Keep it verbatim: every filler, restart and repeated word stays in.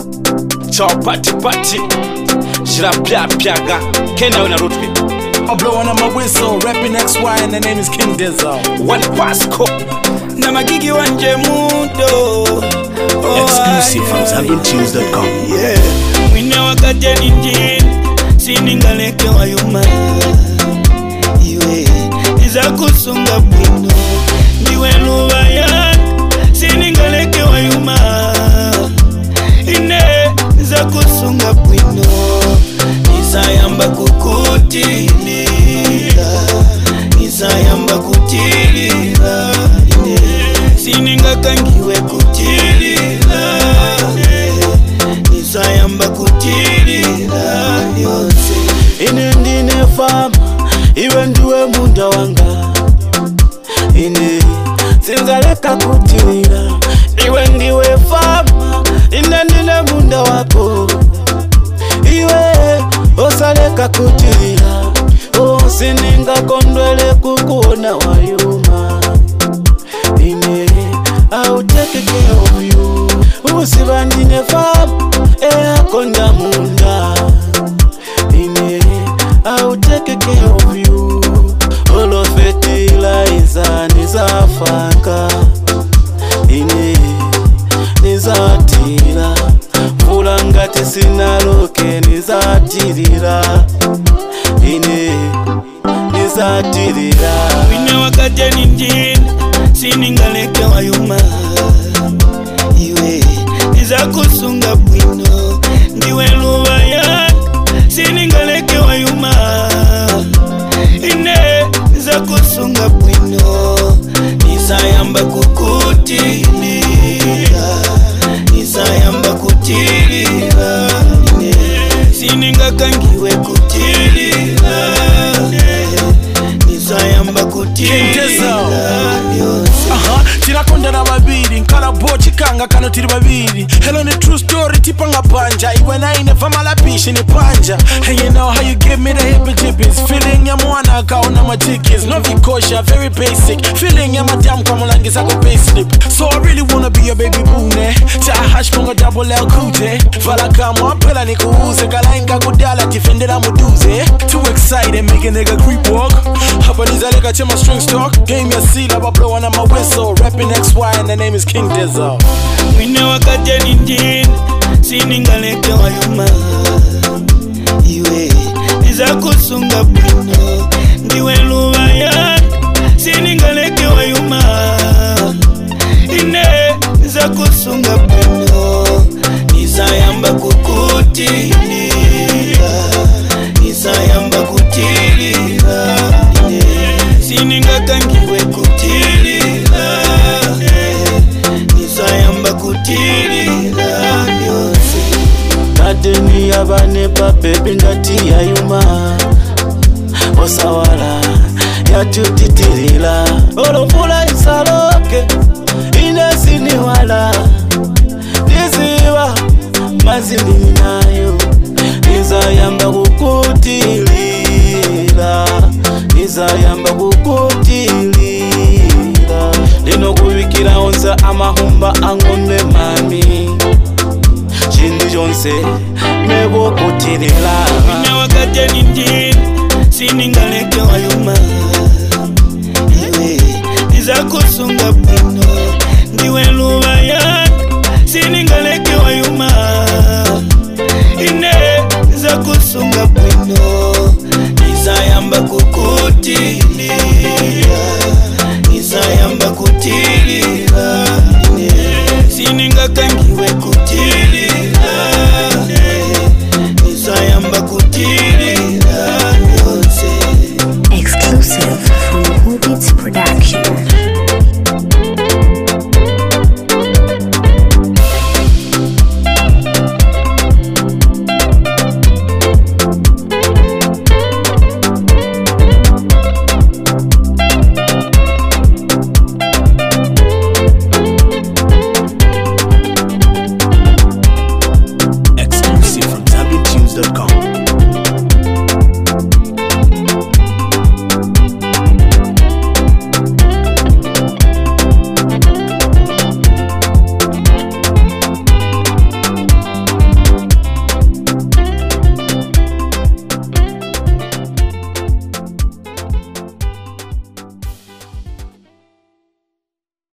Ciao party party. Shira pia piaga. Kenya una root me. I'm blowing on my whistle, rapping X Y, and the name is King Dizzle. One Pasco. Namagigi wanje mudo. Exclusive from Zambian Tunes dot com. Yeah. Mwina wakate ninjini. Siningaleke wa yuma. Iwe. Niza kusunga bwino. Niwe luwa ya. Siningaleke wa yuma. Ine. Niza kusunga bwino. Nisayamba kukutilira. Nisayamba kutilira. Sininga kangiwe kutilira. Nisayamba kutilira. Ine ndine fama, iwe ndiwe munda wanga. Ine sinzaleka kutilira. Iwe ndiwe fama, ine ndine munda wako. Iwe osaleka kutilira. Oh, sininga kondwele kukuona wayuma. Ine, I'll take care of you. Usibandine fama, ea konda munda. Ine, I'll take care of you. Olo fertilizer nizafaka. Ine, nizatira. Fulangati sinaloke nizatirira. Ine, nizatirira. Wina wakate ninjini. Siningaleke wa yuma. Iwe. Niza kusunga bwino. Ndiwe luwa ya. Siningaleke wa yuma. Ine. Niza kusunga bwino. Nisayamba kukutilira. Nisayamba kutilira. Ine. Sininga kangiwe kutilira. Nisayamba kutilira. Aha, tirakonda na babiri nkala bochi kanga kano tiri babiri. Hello ni true story tipanga panja. Iwe na ine famala pishi ni panja. And you know how you give me the hippie jibbies. Feeling ya mwana kaona majikis. No vikosha, very basic. Feeling ya madam kwa mulangiza kwa payslip. So I really wanna be your baby boo ne. Cha hash konga double L kute. Vala kama apela ni kuuze. Kalainga kudala tifendera muduze. Too excited make a nigga creep walk. Hapa nizaleka chema string stock. Game ya seal up blowing on my whistle. Rapping X Y and the name is King Dizzle. Wina wakate ninjini. Siningaleke wa yuma. Iwe. Niza kusunga bwino. Ndiwe luwa ya. Siningaleke wa yuma. Ine. Niza kusunga bwino. Nisayamba kukutilira. Nisayamba kutilira. Ine. Sininga kangiwe kutilira. Nisayamba kutilira. Kadeni yabane pa baby ndati ya yuma. Osawala yatutitirira. Olofula isaloke inesini wala. Niziwa mazini nayo. Nizayamba kukutilira. Nizayamba kukutilira. Lino kubikira onza amahumba angombe mami. Chindi jonse nebo kutirila. Wina wakate ninjini. Siningaleke wa yuma. Iwe. Niza kusunga bwino. Ndiwe luwa ya. Siningaleke wa yuma. Ine. Niza kusunga bwino. Nisayamba kukutilira.